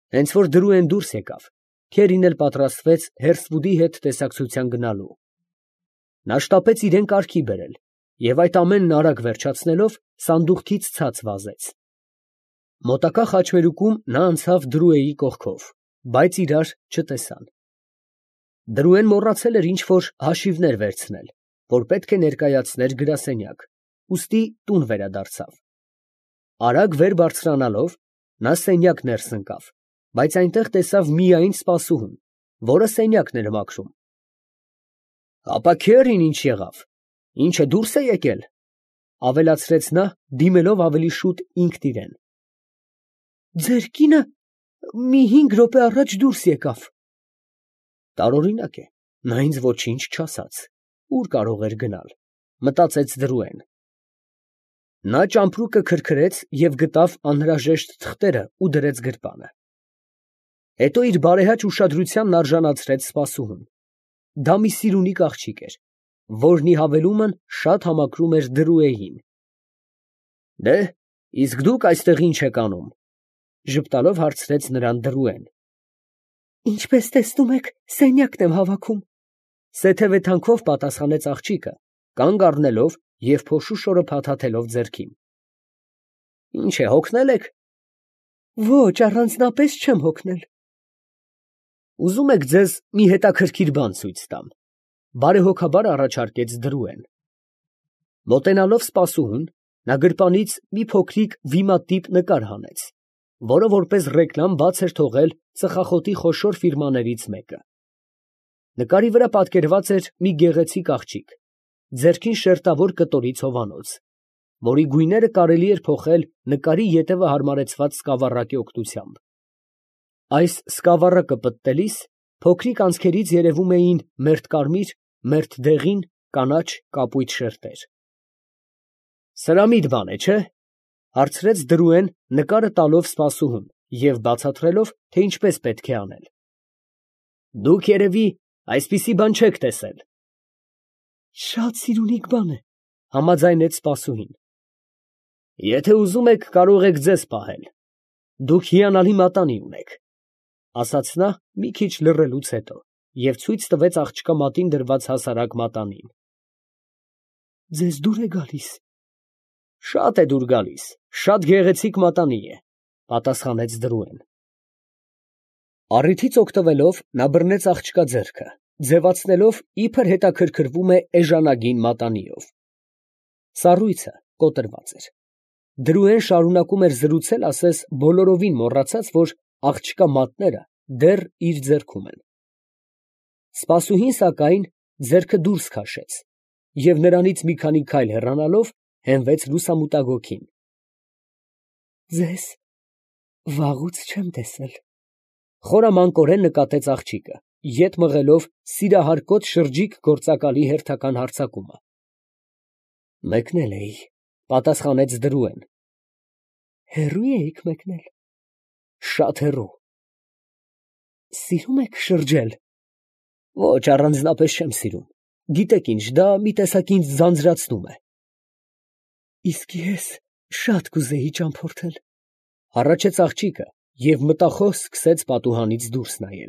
Հենց որ Դրուեն դուրս եկավ, Քերին էլ պատրաստվեց Հերսվուդի հետ տեսակցության գնալու։ Նա շտապեց իրեն կարգի բերել և այդ ամենն արագ վերջացնելով սանդուղքից ցած վազեց։ Մոտակա խաչմերուկում նա անցավ Դրուեի կողքով, բայց իրար չտեսան։ Դրուեն մոռացել էր ինչ֊որ հաշիվներ վերցնել, որ պետք է ներկայացներ գրասենյակ, ուստի տուն վերադարձավ։ Արագ վեր բարձրանալով, նա սենյակ ներս ընկավ, բայց այնտեղ տեսավ միայն սպասուհուն, որը սենյակն էր մաքրում։ «Ապա Քերին ինչ եղավ, ինչ է դուրս է եկել», ավելացրեց նա, դիմելով ավելի շուտ ինքն իրան։ «Ձեր կինը մի 5 րոպե առաջ դուրս եկավ»։ Տարօրինակ է, նա ինձ ոչինչ չասաց, ուր կարող էր գնալ, մտածեց Դրուեն։ Նա ճամպրուկը քրքրեց և գտավ անհրաժեշտ թղթերը ու դրեց գրպանը։ Հետո իր բարեհաճ ուշադրությանն արժանացրեց սպասուհուն։ Դա մի սիրունիկ աղջիկ էր, որն ի հավելումն շատ համակրում էր Դրուեին։ «Դե, իսկ դուք այստեղ ի՞նչ եք անում», ժպտալով հարցրեց նրան Դրուեն։ «Ինչպես տեսնում եք, սենյակն եմ հավաքում», սեթևեթանքով պատասխանեց աղջիկը, կանգ առնելով և փոշու շորը փաթաթելով ձեռքին։ «Ինչ է, հոգնել եք»։ «Ոչ, առանձնապես չեմ հոգնել»։ «Ուզում եք ձեզ մի հետաքրքիր բան ցույց տամ», բարեհոգաբար առաջարկեց Դրուեն։ Մոտենալով սպասուհուն, նա գրպանից մի փոքրիկ վիմատիպ նկար հանեց, որը որպես ռեկլամ բաց էր թողել ծխախոտի խոշոր ֆիրմաներից մեկը։ Նկարի վրա պատկերված էր մի գեղեցիկ աղջիկ, ձեռքին շերտավոր կտորից հովանոց, որի գույները կարելի էր փոխել նկարի ետևը հարմարեցված սկավառակի օգնությամբ։ Այս սկավառակը պտտելիս փոքրիկ անցքերից երևում էին մերթ կարմիր, մերթ դեղին, կանաչ, կապույտ շերտեր։ «Սրամիտ բան է, չէ՞, հարցրեց Դրուեն նկարը տալով սպասուհուն և բացատրելով, թե ինչպես պետք է անել։ «Դուք երևի այսպիսի բան չեք տեսել»։ «Շատ սիրունիկ բան է», համաձայնեց սպասուհին։ «Եթե ուզում եք, կարող եք ձեզ պահել, դուք հիանալի մատանի ունեք», ասաց նա մի քիչ լռելուց հետո և ցույց տվեց աղջկա մատին դրված հասարակ մատանին։ «Ձեզ դուր է գալիս»։ «Շատ է դուր գալիս, շատ գեղեցիկ մատանի է», պատասխանեց Դրուեն։ Առիթից օգտվելով նա բռնեց աղջկա ձեռքը, ձևացնելով, իբր հետաքրքրվում է էժանագին մատանիով։ Սառույցը կոտրված էր։ Դրուեն շարունակում էր զրուցել, ասես բոլորովին մոռացած, որ աղջկա մատները դեռ իր ձեռքում են։ Սպասուհին, սակայն, ձեռքը դուրս քաշեց և նրանից մի քանի քայլ հեռանալով հենվեց լուսամուտագոգին։ «Ձեզ վաղուց չեմ տեսել», խորամանկորեն նկատեց աղջիկը, ետ մղելով սիրահարկոտ շրջիկ գործակալի հերթական հարձակումը։ «Մեկնել էի», պատասխանեց Դրուեն։ «Հեռու էիք մեկնել»։ «Շատ հեռու»։ «Սիրում եք շրջել»։ «Ոչ, առանձնապես չեմ սիրում, գիտեք ինչ, դա մի տեսակ ինձ ձանձրացնում է»։ «Իսկ ես շատ կուզեի ճամփորդել», հառաչեց աղջիկը և մտախոհ սկսեց պատուհանից դուրս նայել։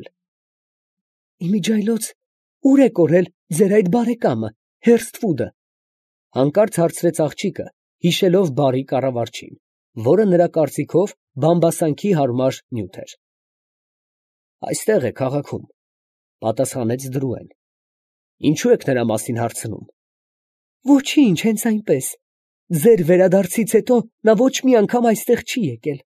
«Իմիջիայլոց ո՞ւր է կորել ձեր այդ բարեկամը, Հերսթվուդը», հանկարծ հարցրեց աղջիկը, հիշելով բարի կառավարչին, որը նրա կարծիքով բամբասանքի հարմար նյութ էր։ «Այստեղ է քաղաքում», պատասխանեց Դրուեն։ «Ինչու եք նրա մասին հարցնում»։ «Ոչինչ, հենց այնպես։ Ձեր վերադարձից հետո նա ոչ մի անգամ այստեղ չի եկել»։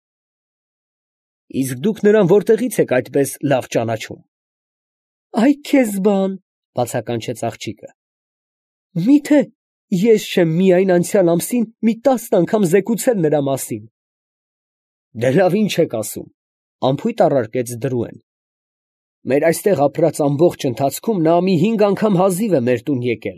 «Իսկ դուք նրան որտեղից եք այդպես լավ ճանաչում»։ «Այ քեզ բան», բացականչեց աղջիկը։ «Մի՞թե ես չեմ միայն անցյալ ամսին մի 10 անգամ զեկուցել նրա մասին»։ «Դե լավ, ինչ եք ասում», անփույթ առարկեց Դրուեն։ «Մեր այստեղ ապրած ամբողջ ընթացքում նա մի 5 անգամ հազիվ է մեր տուն եկել»։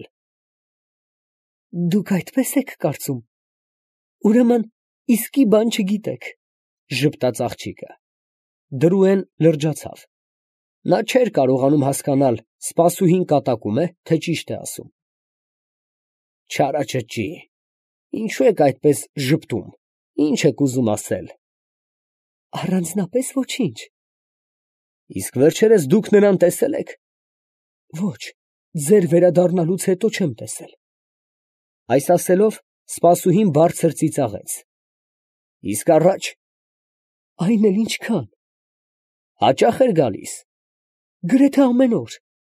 «Դուք այդպես եք կարծում, ուրեմն իսկի բան չգիտեք», ժպտաց աղջիկը։ Դրուեն լրջացավ։ Նա չէր կարողանում հասկանալ սպասուհին կատակում է, թե ճիշտ է ասում։ «Չարաճճի, ինչու եք այդպես ժպտում, ինչ եք ուզում ասել»։ «Առանձնապես ոչինչ, Իսկ վերջերս դուք նրան տեսել եք։ Ոչ, ձեր վերադառնալուց հետո չեմ տեսել։ Այս ասելով սպասուհին բարձր ծիծաղեց։ Իսկ առաջ։ Այն էլ ինչքան։ Հաճախ էր գալիս։ Գրեթե ամեն օր։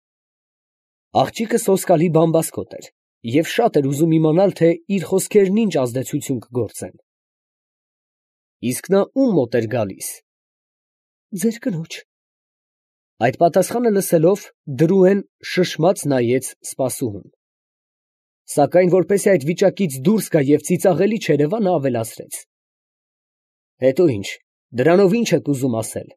Աղջիկը սոսկալի բամբասկոտ էր և շատ էր ուզում իմանալ, թե իր խոսքերն ինչ ազդեցություն կգործեն։ Իսկ նա ում մոտ էր գալիս։ Ձեր կնոջ։ Այդ պատասխանը լսելով Դրուեն շշմած նայեց սպասուհուն։ Սակայն որպեսզի այդ վիճակից դուրս գա և ծիծաղելի չերևա, նա ավելացրեց. Հետո ինչ, դրանով ինչ եք ուզում ասել։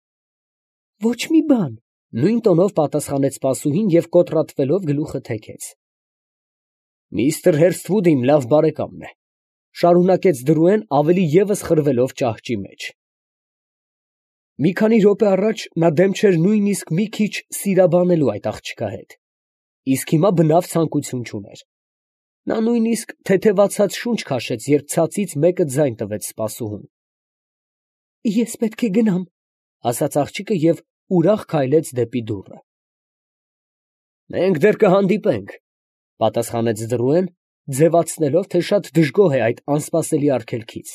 Ոչ մի բան, նույն տոնով պատասխանեց սպասուհին և կոտրատվելով գլուխը թեքեց։ Միստր Հերսթվուդը իմ լավ բարեկամն է, շարունակեց Դրուեն ավելի ևս խրվելով ճահճի մեջ։ Մի քանի րոպե առաջ նա դեմ չէր նույնիսկ մի քիչ սիրաբանելու այդ աղջկա հետ, իսկ հիմա բնավ ցանկություն չուներ։ Նա նույնիսկ թեթևացած շունչ քաշեց, երբ ցածից մեկը ձայն տվեց սպասուհուն։ Ես պետք է գնամ, ասաց աղջիկը և ուրախ քայլեց դեպի դուռը։ Մենք դեռ կհանդիպենք, պատասխանեց Դրուեն, ձևացնելով, թե շատ դժգոհ է այդ անսպասելի արգելքից։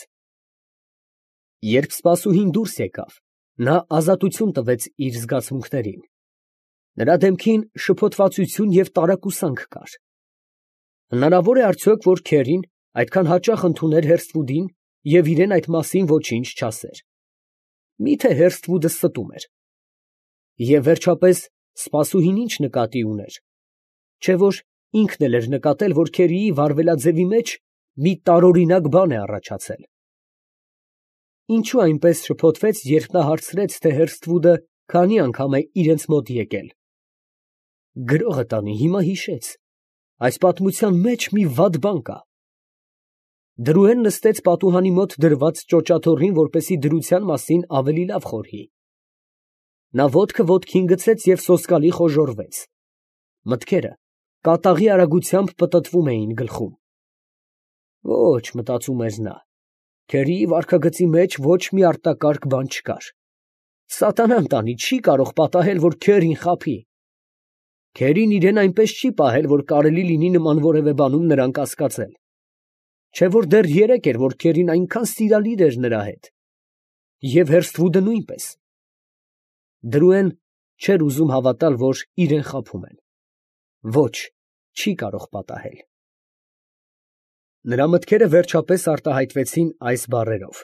Երբ սպասուհին դուրս եկավ, նա ազատություն տվեց իր զգացմունքներին։ Նրա դեմքին շփոթվածություն և տարակուսանք կար։ Հնարավոր է արդյոք, որ քերին այդքան հաճախ ընդուներ Հերսթվուդին և իրեն այդ մասին ոչինչ չասեր։ Միթե Հերսթվուդը ստում էր։ Եվ վերջապես սպասուհին ինչ նկատի ուներ։ Չէ՞ որ ինքն էլ էր նկատել, որ քերիի վարվելաձևի մեջ մի տարօրինակ բան է առաջացել։ Ինչո՞ւ այնպես շփոթվեց, երբ նա հարցրեց, թե Հերսթվուդը քանի անգամ է իրենց մոտ եկել։ Գրողը տանի, հիմա հիշեց։ Այս պատմության մեջ մի վատ բան կա։ Դրուեն նստեց պատուհանի մոտ դրված ճոճաթոռին, որպեսզի դրության մասին ավելի լավ խորհի։ Նա ոտքը ոտքին գցեց և սոսկալի խոժոռվեց։ Մտքերը կատաղի արագությամբ պտտվում էին գլխում։ Ոչ, մտածում էր նա, քերիի վարքագծի մեջ ոչ մի արտակարգ բան չկար։ Սատանան տանի, չի կարող պատահել, որ քերին խաբի։ Քերին իրեն այնպես չի պահել, որ կարելի լինի նման որևէ բանում նրան կասկածել։ Չէ՞ որ դեռ երեկ էր, որ քերին այնքան սիրալիր էր նրա հետ։ Եվ Հերսթվուդը նույնպես։ Դրուեն չէր ուզում հավատալ, որ իրեն խաբում են։ Ոչ, չի կարող պատահել։ Նրա մտքերը վերջապես արտահայտվեցին այս բառերով.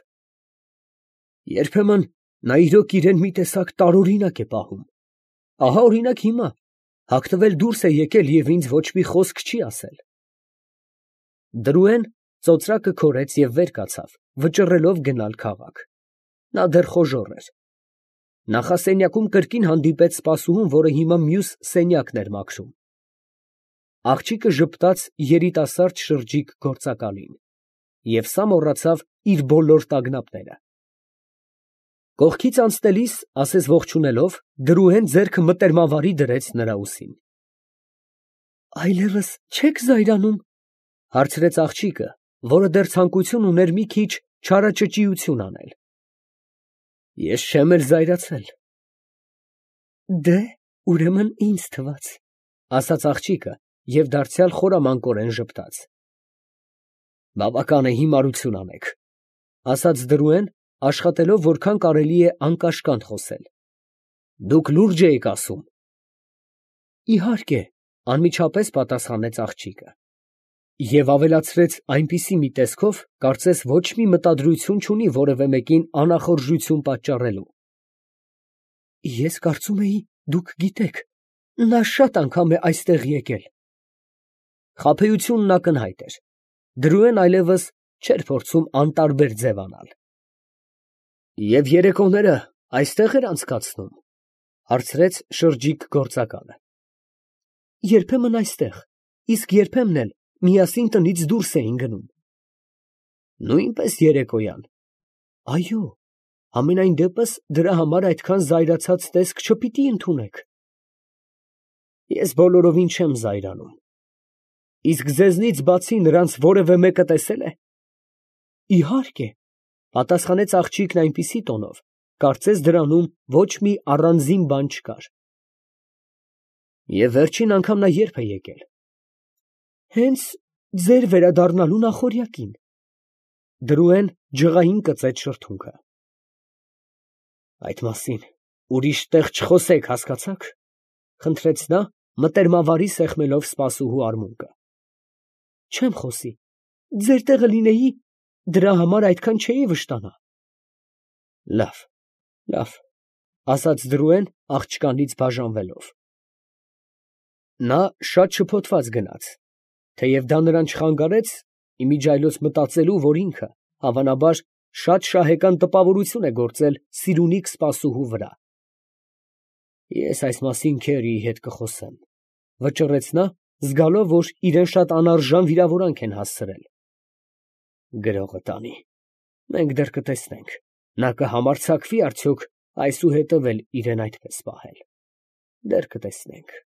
երբեմն նա իրոք իրեն մի տեսակ տարօրինակ է պահում։ Ահա օրինակ հիմա, հագնվել դուրս է եկել և ինձ ոչ մի խոսք չի ասել։ Դրուեն ծոծրակը քորեց և վեր կացավ, վճռելով գնալ քաղաք։ Նա դեռ խոժոռ էր։ Նախասենյակում կրկին հանդիպեց սպասուհուն, որը հիմա մյուս սենյակն էր մաքրում։ Աղջիկը ժպտաց երիտասարդ շրջիկ գործակալին և սա մոռացավ իր բոլոր տագնապները։ Կողքից անցնելիս, ասես ողջունելով, Դրուեն ձեռքը մտերմավարի դրեց նրա ուսին։ Այլևս չե՞ք զայրանում, հարցրեց աղջիկը, որը դեռ ցանկություն ուներ մի քիչ չարաճճիություն անել։ Ես չեմ էլ զայրացել։ Դե, ուրեմն ինձ թվաց, ասաց աղջիկը և դարձյալ խորամանկորեն ժպտաց։ Բավական է, հիմարություն անեք, ասաց Դրուեն, աշխատելով որքան կարելի է անկաշկանդ խոսել։ Դուք լուրջ եք ասում։ Իհարկե, անմիջապես պատասխանեց աղջիկը։ Եվ ավելացրեց այնպիսի մի տեսքով, կարծես ոչ մի մտադրություն չունի որևէ մեկին անախորժություն պատճառելու։ Ես կարծում էի, դուք գիտեք, նա շատ անգամ է այստեղ եկել։ Խաբեությունն ակնհայտ էր։ Դրուեն այլևս չէր փորձում անտարբեր ձևանալ։ Եվ երեկոները այստեղ էր անցկացնում, հարցրեց շրջիկ գործակալը։ Երբեմն այստեղ, իսկ երբեմն էլ միասին տնից դուրս էին գնում։ Նույնպես երեկոյան։ Այո, համենայն դեպս դրա համար այդքան զայրացած տեսք չպիտի ընդունեք։ Ես բոլորովին չեմ զայրանում։ Իսկ ձեզնից բացի նրանց որևէ մեկը տեսե՞լ է։ Իհարկե, պատասխանեց աղջիկն այնպիսի տոնով, կարծես դրանում ոչ մի առանձին բան չկար։ Եվ վերջին անգամ նա երբ է եկել։ Հենց ձեր վերադառնալու նախօրյակին։ Դրուեն ջղային կծեց շրթունքը։ Այդ մասին ուրիշ տեղ չխոսեք, հասկացա՞ք, խնդրեց նա, մտերմավարի սեղմելով սպասուհու արմունկը։ Չեմ խոսի, ձեր տեղը լինեի, դրա համար այդքան չէի վշտանա։ Լավ, լավ, ասաց Դրուեն աղջկանից բաժանվելով։ Նա շատ շփոթված գնաց, թեև դա նրան չխանգարեց իմիջիայլոց մտածելու, որ ինքը, հավանաբար, շատ շահեկան տպավորություն է գործել սիրունիկ սպասուհու վրա։ Ես այս մասին Քերիի հետ կխոսեմ, վճռեց նա, զգալով, որ իրեն շատ անարժան վիրավորանք են հասցրել։ Գրողը տանի, մենք դեռ կտեսնենք, նա կհամարձակվի արդյոք այսուհետև էլ իրեն այդպես պահել։ Դեռ կտեսնենք։